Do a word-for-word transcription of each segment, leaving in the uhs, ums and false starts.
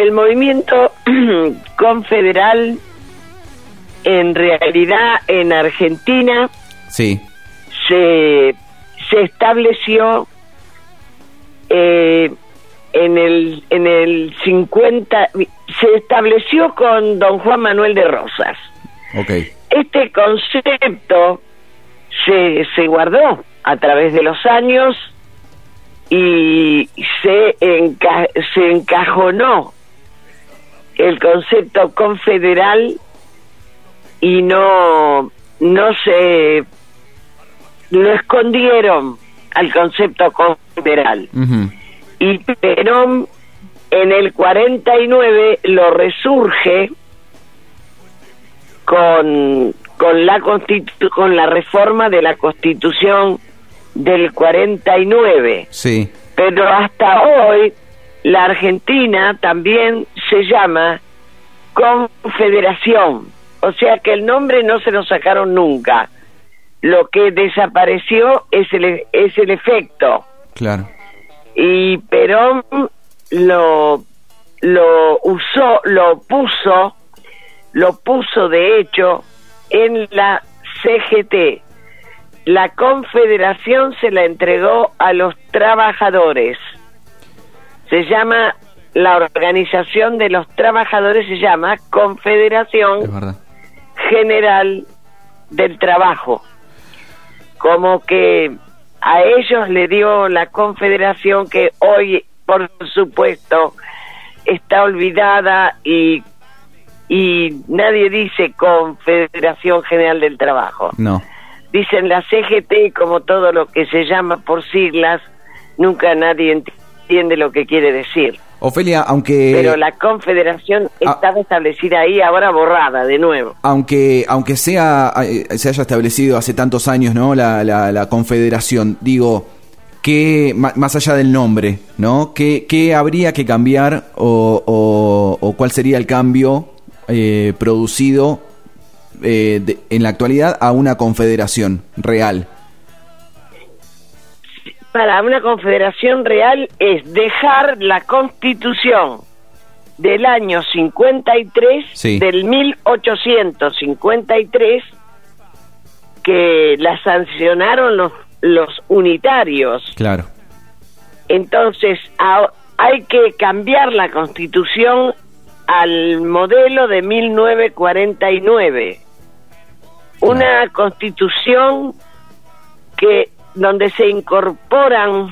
el movimiento confederal, en realidad, en Argentina, sí, se, se estableció eh, en el en el cincuenta, se estableció con don Juan Manuel de Rosas. Okay. Este concepto se, se guardó a través de los años y se, enca, se encajonó el concepto confederal y no, no se lo escondieron al concepto confederal. Uh-huh. Y Perón en el cuarenta y nueve lo resurge con con la constitu- con la reforma de la Constitución del cuarenta y nueve. Sí. Pero hasta hoy la Argentina también se llama Confederación, o sea que el nombre no se lo sacaron nunca. Lo que desapareció es el es el efecto. Claro. Y Perón lo lo usó, lo puso, lo puso de hecho en la C G T. La Confederación se la entregó a los trabajadores. Se llama, la Organización de los Trabajadores se llama Confederación General del Trabajo. Como que a ellos le dio la Confederación, que hoy, por supuesto, está olvidada y y nadie dice Confederación General del Trabajo. No. Dicen la C G T, como todo lo que se llama por siglas, nunca nadie entiende lo que quiere decir. Ofelia, aunque... Pero la Confederación ah, estaba establecida ahí, ahora borrada de nuevo. Aunque aunque sea se haya establecido hace tantos años, ¿no? La, la, la Confederación, digo, que más allá del nombre, ¿no? ¿Qué, qué habría que cambiar o, o, o cuál sería el cambio eh, producido eh, de, en la actualidad a una confederación real? Para una confederación real es dejar la Constitución del año cincuenta y tres, sí, del mil ochocientos cincuenta y tres, que la sancionaron los los unitarios. Claro. Entonces a, hay que cambiar la Constitución al modelo de mil novecientos cuarenta y nueve. Claro. Una Constitución que donde se incorporan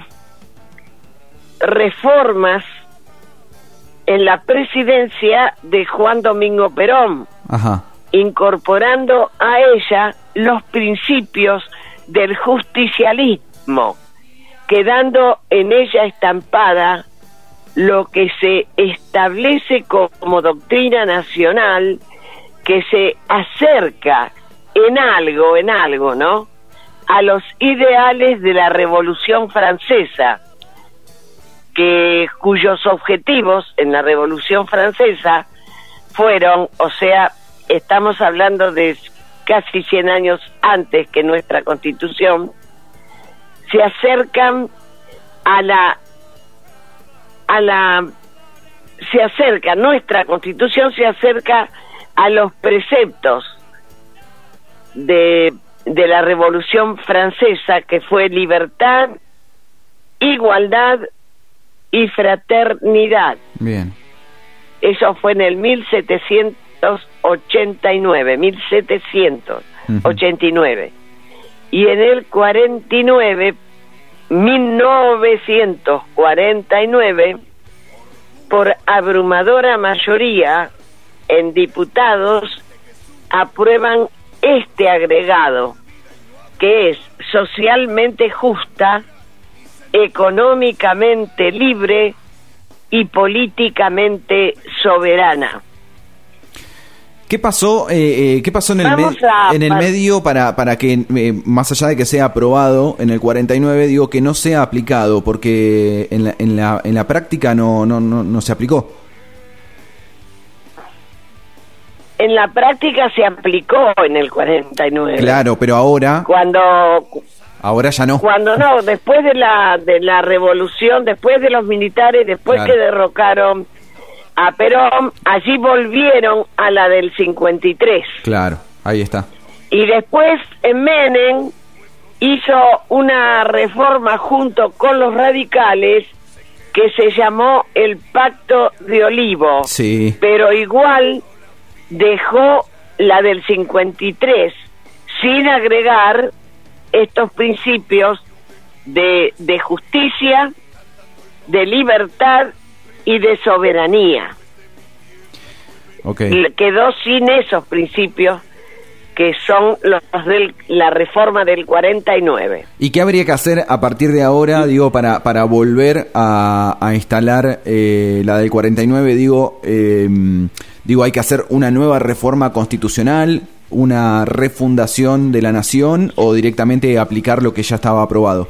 reformas en la presidencia de Juan Domingo Perón. Ajá. Incorporando a ella los principios del justicialismo, quedando en ella estampada lo que se establece como doctrina nacional, que se acerca en algo, en algo, ¿no?, a los ideales de la Revolución Francesa, que cuyos objetivos en la Revolución Francesa fueron, o sea, estamos hablando de casi cien años antes que nuestra Constitución, se acercan a la a la se acerca nuestra Constitución se acerca a los preceptos de de la Revolución Francesa, que fue libertad, igualdad y fraternidad. Bien. Eso fue en el mil setecientos ochenta y nueve, mil setecientos ochenta y nueve. Uh-huh. Y en el cuarenta y nueve, mil novecientos cuarenta y nueve, por abrumadora mayoría en diputados, aprueban este agregado, que es socialmente justa, económicamente libre y políticamente soberana. ¿Qué pasó? Eh, eh, ¿Qué pasó en el, me- en el medio para para que eh, más allá de que sea aprobado en el cuarenta y nueve, digo, que no sea aplicado, porque en la en la en la práctica no no no, no se aplicó? En la práctica se aplicó en el cuarenta y nueve. Claro, pero ahora... Cuando... Ahora ya no. Cuando no, después de la de la revolución, después de los militares, después claro. que derrocaron a Perón, allí volvieron a la del cincuenta y tres. Claro, ahí está. Y después Menem hizo una reforma junto con los radicales que se llamó el Pacto de Olivo, sí. Pero igual dejó la del cincuenta y tres sin agregar estos principios de, de justicia, de libertad y de soberanía. Okay. Quedó sin esos principios que son los de la reforma del cuarenta y nueve. ¿Y qué habría que hacer a partir de ahora, digo, para para volver a, a instalar eh, la del cuarenta y nueve? Digo, eh, digo, hay que hacer una nueva reforma constitucional, una refundación de la nación, o directamente aplicar lo que ya estaba aprobado.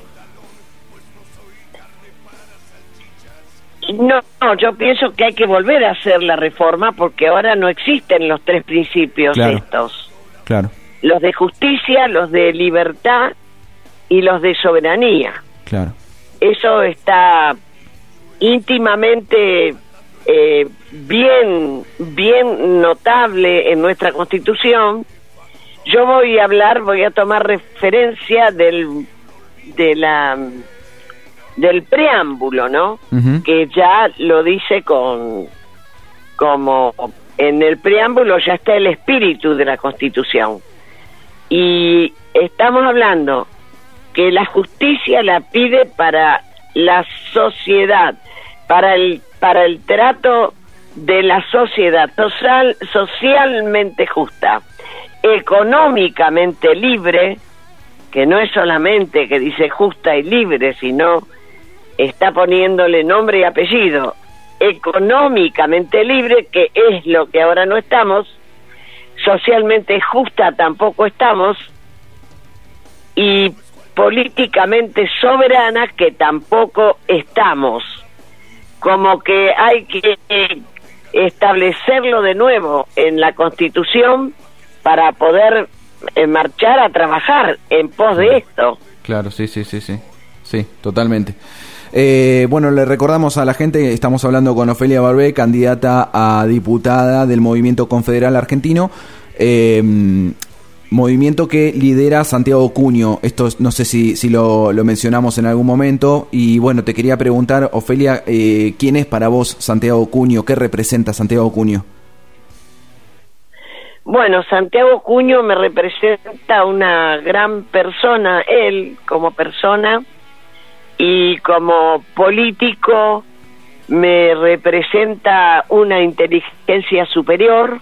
No, no, yo pienso que hay que volver a hacer la reforma porque ahora no existen los tres principios claro. estos. Claro. Los de justicia, los de libertad y los de soberanía. Claro. Eso está íntimamente eh, bien, bien notable en nuestra Constitución. Yo voy a hablar, voy a tomar referencia del de la del preámbulo, ¿no? Uh-huh. Que ya lo dice con como en el preámbulo ya está el espíritu de la Constitución. Y estamos hablando que la justicia la pide para la sociedad, para el para el trato de la sociedad social, socialmente justa, económicamente libre, que no es solamente que dice justa y libre, sino está poniéndole nombre y apellido, económicamente libre, que es lo que ahora no estamos, socialmente justa tampoco estamos, y políticamente soberana, que tampoco estamos. Como que hay que establecerlo de nuevo en la Constitución para poder eh, marchar a trabajar en pos de esto. Claro, sí, sí, sí, sí, sí, totalmente. Eh, bueno, le recordamos a la gente, estamos hablando con Ofelia Barbé, candidata a diputada del Movimiento Confederal Argentino, eh, movimiento que lidera Santiago Cuño. Esto no sé si, si lo, lo mencionamos en algún momento, y bueno, te quería preguntar, Ofelia, eh, ¿quién es para vos Santiago Cuño? ¿Qué representa Santiago Cuño? Bueno, Santiago Cuño me representa una gran persona, él como persona, y como político me representa una inteligencia superior,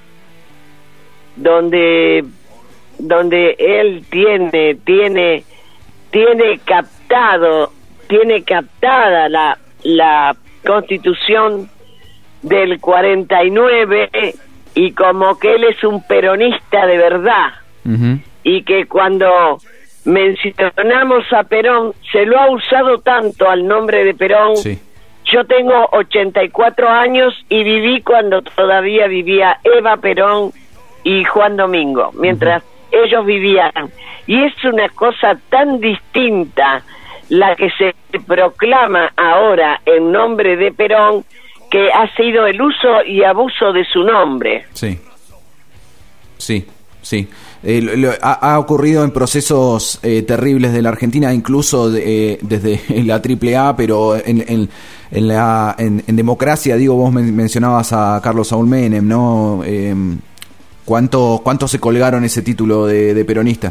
donde donde él tiene tiene tiene captado tiene captada la la Constitución del cuarenta y nueve, y como que él es un peronista de verdad. Uh-huh. Y que cuando mencionamos a Perón, se lo ha usado tanto al nombre de Perón. Sí. Yo tengo ochenta y cuatro años y viví cuando todavía vivía Eva Perón y Juan Domingo, mientras uh-huh. ellos vivían. Y es una cosa tan distinta la que se proclama ahora en nombre de Perón, que ha sido el uso y abuso de su nombre. Sí, sí, sí. Eh, lo, lo, ha, ha ocurrido en procesos eh, terribles de la Argentina, incluso de, eh, desde la triple A, pero en, en, en, la, en, en democracia, digo, vos men- mencionabas a Carlos Saúl Menem, ¿no? Eh, ¿cuánto, ¿Cuánto se colgaron ese título de, de peronista?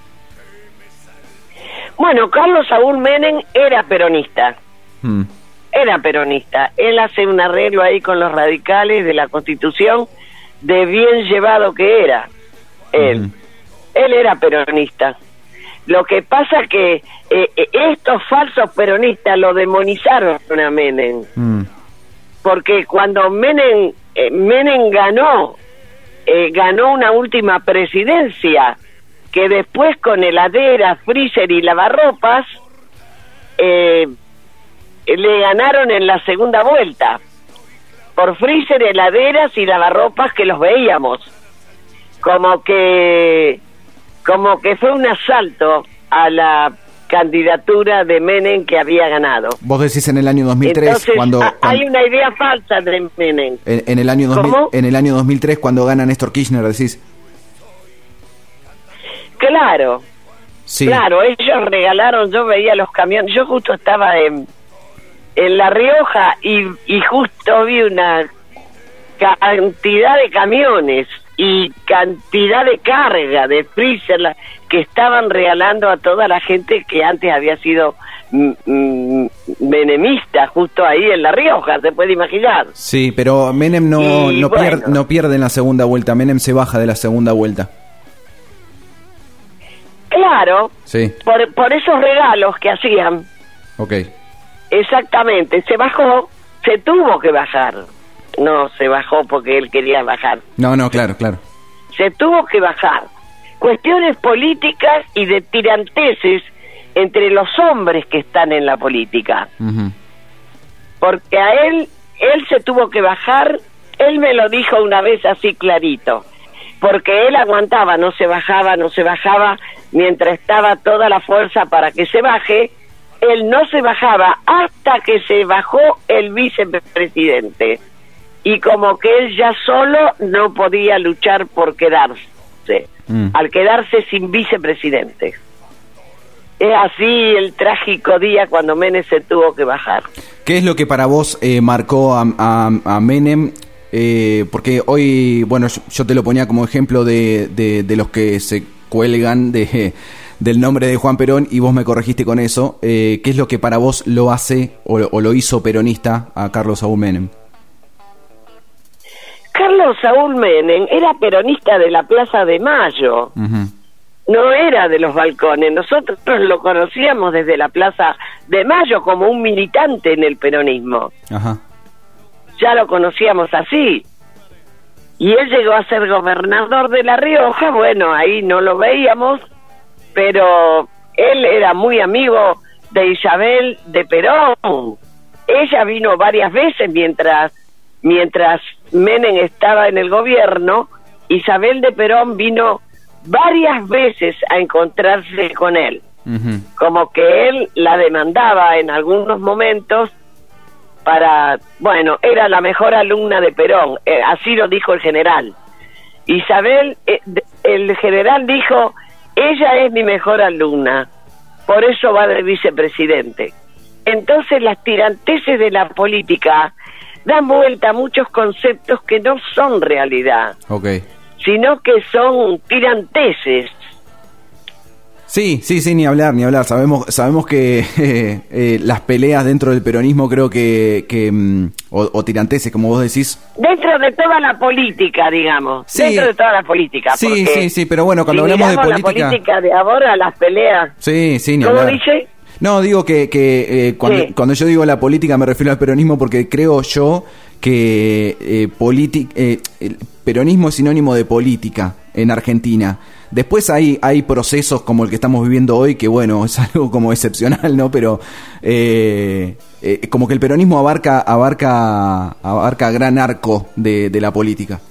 Bueno, Carlos Saúl Menem era peronista. Hmm. Era peronista. Él hace un arreglo ahí con los radicales de la Constitución, de bien llevado que era él. Uh-huh. Él era peronista. Lo que pasa que eh, estos falsos peronistas lo demonizaron a Menem. Uh-huh. Porque cuando Menem, eh, Menem ganó, eh, ganó una última presidencia, que después con Heladera, Freezer y Lavarropas, eh, le ganaron en la segunda vuelta por Freezer, Heladeras y Lavarropas, que los veíamos como que como que fue un asalto a la candidatura de Menem que había ganado. Vos decís en el año dos mil tres. Entonces, cuando, a, cuando hay una idea falsa de Menem. En, en el año dos mil, en el año dos mil tres, cuando gana Néstor Kirchner, decís. Claro. Sí. Claro, ellos regalaron, yo veía los camiones, yo justo estaba en, en La Rioja y, y justo vi una cantidad de camiones y cantidad de carga de freezer la, que estaban regalando a toda la gente que antes había sido mm, mm, menemista, justo ahí en La Rioja, se puede imaginar. Sí, pero Menem no, y, no, bueno, pierde, no pierde en la segunda vuelta, Menem se baja de la segunda vuelta. Claro, sí. por, por esos regalos que hacían. Ok. Exactamente, se bajó, se tuvo que bajar. No se bajó porque él quería bajar. No, no, claro, claro. Se tuvo que bajar. Cuestiones políticas y de tiranteses entre los hombres que están en la política. Uh-huh. Porque a él, él se tuvo que bajar, él me lo dijo una vez así clarito. Porque él aguantaba, no se bajaba, no se bajaba, mientras estaba toda la fuerza para que se baje, él no se bajaba hasta que se bajó el vicepresidente. Y como que él ya solo no podía luchar por quedarse, mm. al quedarse sin vicepresidente. Es así el trágico día cuando Menem se tuvo que bajar. ¿Qué es lo que para vos eh, marcó a, a, a Menem? Eh, porque hoy, bueno, yo, yo te lo ponía como ejemplo de, de, de los que se cuelgan de, del nombre de Juan Perón y vos me corregiste con eso. Eh, ¿Qué es lo que para vos lo hace o, o lo hizo peronista a Carlos Saúl Menem? Carlos Saúl Menem era peronista de la Plaza de Mayo, uh-huh. no era de los balcones. Nosotros lo conocíamos desde la Plaza de Mayo como un militante en el peronismo. Ajá. Ya lo conocíamos así. Y él llegó a ser gobernador de La Rioja, bueno, ahí no lo veíamos, pero él era muy amigo de Isabel de Perón. Ella vino varias veces mientras mientras Menem estaba en el gobierno. Isabel de Perón vino varias veces a encontrarse con él. Uh-huh. Como que él la demandaba en algunos momentos para, bueno, era la mejor alumna de Perón, eh, así lo dijo el general. Isabel, eh, el general dijo, ella es mi mejor alumna, por eso va de vicepresidente. Entonces las tiranteses de la política dan vuelta a muchos conceptos que no son realidad, okay. sino que son tiranteses. Sí, sí, sí, ni hablar, ni hablar. Sabemos sabemos que eh, eh, las peleas dentro del peronismo creo que, que um, o, o tiranteses, como vos decís. Dentro de toda la política, digamos. Sí. Dentro de toda la política. Sí, sí, sí, pero bueno, cuando si hablamos de política... la política de ahora, las peleas... Sí, sí, ni ¿Cómo hablar. dice? No, digo que, que eh, cuando, sí. cuando yo digo la política me refiero al peronismo porque creo yo que eh, politi- eh, el peronismo es sinónimo de política en Argentina. Después hay hay procesos como el que estamos viviendo hoy que bueno, es algo como excepcional, ¿no? Pero eh, eh, como que el peronismo abarca abarca abarca gran arco de, de la política.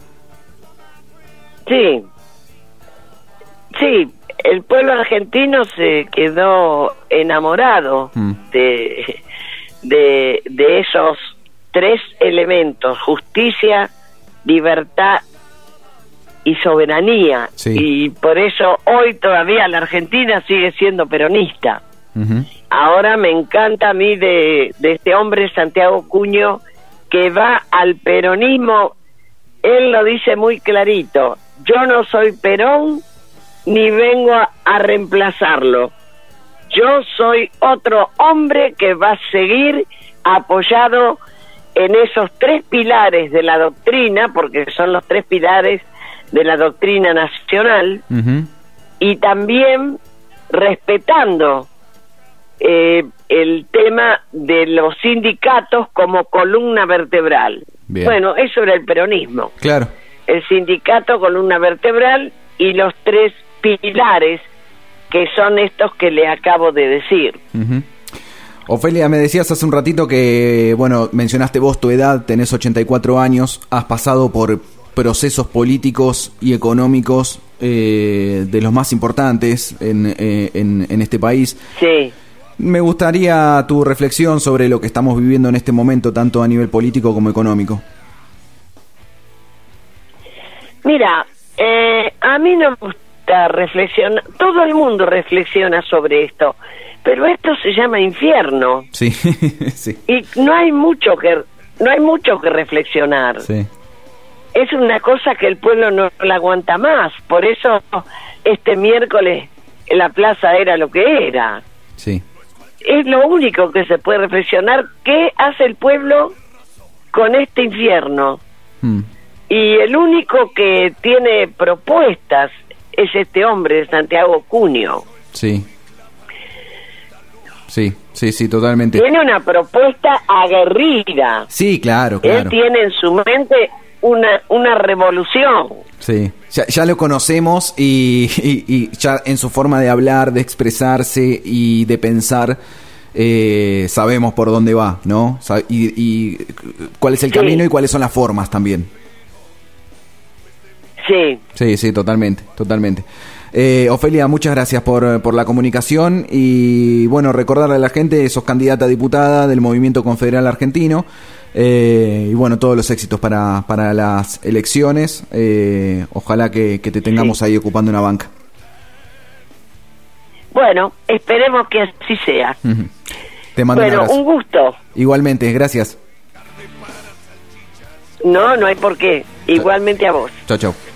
Sí. Sí, el pueblo argentino se quedó enamorado mm. de, de de esos tres elementos: justicia, libertad y soberanía, sí. Y por eso hoy todavía la Argentina sigue siendo peronista. Uh-huh. Ahora me encanta a mí de, de este hombre Santiago Cuño, que va al peronismo. Él lo dice muy clarito: yo no soy Perón ni vengo a, a reemplazarlo, yo soy otro hombre que va a seguir apoyado en esos tres pilares de la doctrina, porque son los tres pilares de la doctrina nacional, uh-huh. y también respetando eh, el tema de los sindicatos como columna vertebral. Bien. Bueno, eso era el peronismo. Claro. El sindicato, columna vertebral, y los tres pilares que son estos que le acabo de decir. Uh-huh. Ofelia, me decías hace un ratito que, bueno, mencionaste vos tu edad, tenés ochenta y cuatro años, has pasado por procesos políticos y económicos eh, de los más importantes en, eh, en, en este país. Sí. Me gustaría tu reflexión sobre lo que estamos viviendo en este momento, tanto a nivel político como económico. Mira, eh, a mí no me gusta reflexionar, todo el mundo reflexiona sobre esto, pero esto se llama infierno. Sí, sí. Y no hay mucho que no hay mucho que reflexionar. Sí. Es una cosa que el pueblo no la aguanta más, por eso este miércoles la plaza era lo que era. Sí. Es lo único que se puede reflexionar, ¿qué hace el pueblo con este infierno? Mm. Y el único que tiene propuestas es este hombre, Santiago Cunio. Sí. Sí, sí, sí, totalmente. Tiene una propuesta aguerrida. Sí, claro, claro. Él tiene en su mente una, una revolución. Sí, ya, ya lo conocemos y, y, y ya en su forma de hablar, de expresarse y de pensar, eh, sabemos por dónde va, ¿no? Y, y cuál es el Sí. camino y cuáles son las formas también. Sí. Sí, sí, totalmente, totalmente. Eh, Ofelia, muchas gracias por, por la comunicación y bueno, recordarle a la gente, sos candidata a diputada del Movimiento Confederal Argentino eh, y bueno, todos los éxitos para, para las elecciones, eh, ojalá que, que te tengamos Sí. ahí ocupando una banca. Bueno, esperemos que así sea. Te mando Bueno, un abrazo. un gusto. Igualmente, gracias. No, no hay por qué. Igualmente a vos. Chau, chau.